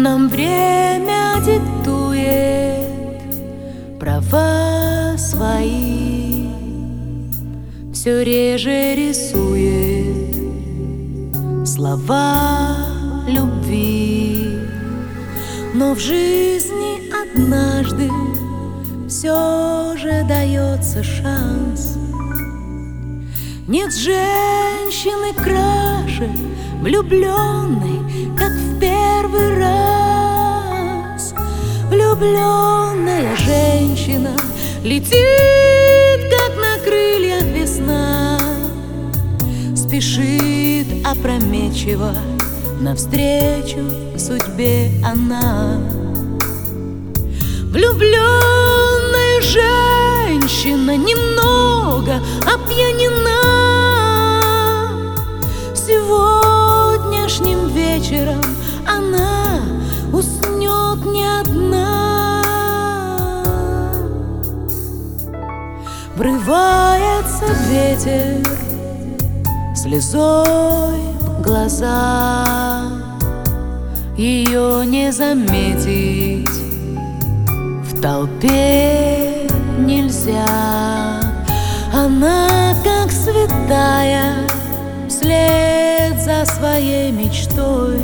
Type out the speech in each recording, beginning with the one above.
Нам время диктует права свои, все реже рисует слова любви. Но в жизни однажды все же дается шанс. Нет женщины краше влюбленной, как в первый раз. Влюбленная женщина летит, как на крыльях весна, спешит опрометчиво навстречу судьбе она. Влюбленная женщина немного опьянена. Сегодняшним вечером она уснет не одна. Врывается ветер слезой в глаза, ее не заметить в толпе нельзя. Она как святая вслед за своей мечтой,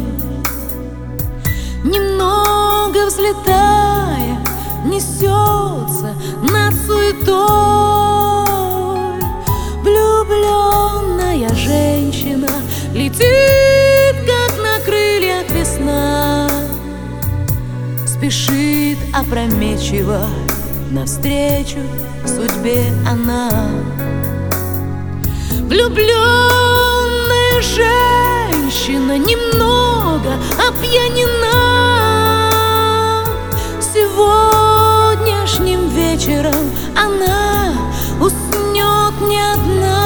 немного взлетая, несется над суетой. Влюбленная женщина летит, как на крыльях весна, спешит опрометчиво навстречу судьбе она. Влюбленная женщина немного опьянена. Сегодняшним вечером она уснет не одна.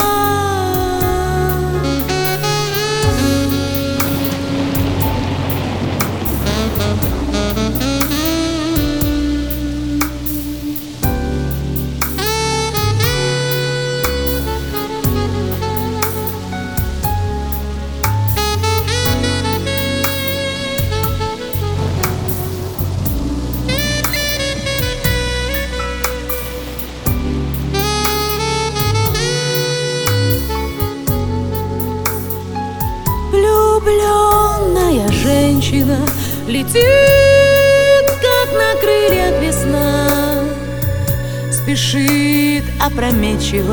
Влюбленная женщина летит, как на крыльях весна, спешит опрометчиво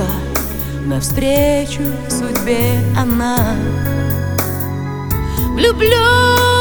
навстречу судьбе она. Влюбленная